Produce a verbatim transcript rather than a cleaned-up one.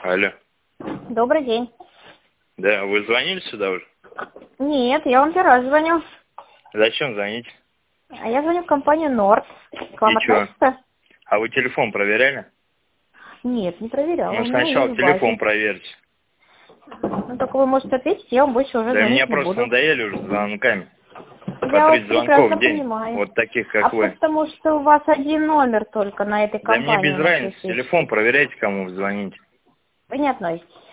Алло. Добрый день. Да, вы звонили сюда уже? Нет, я вам первый раз звоню. Зачем звоните? А я звоню в компанию Норд. К вам И чё? относится? А вы телефон проверяли? Нет, не проверяла. Ну, У меня сначала есть в базе. телефон проверьте. Ну, только вы можете ответить, я вам больше уже Да звонить мне не просто буду. надоели уже звонками. По Я вас тридцать звонков прекрасно в день. понимаю. Вот таких, А как вы. потому что у вас один номер только на этой Да мне компании без у нас разницы. есть. Телефон проверяйте, кому вы звоните. Вы не относитесь.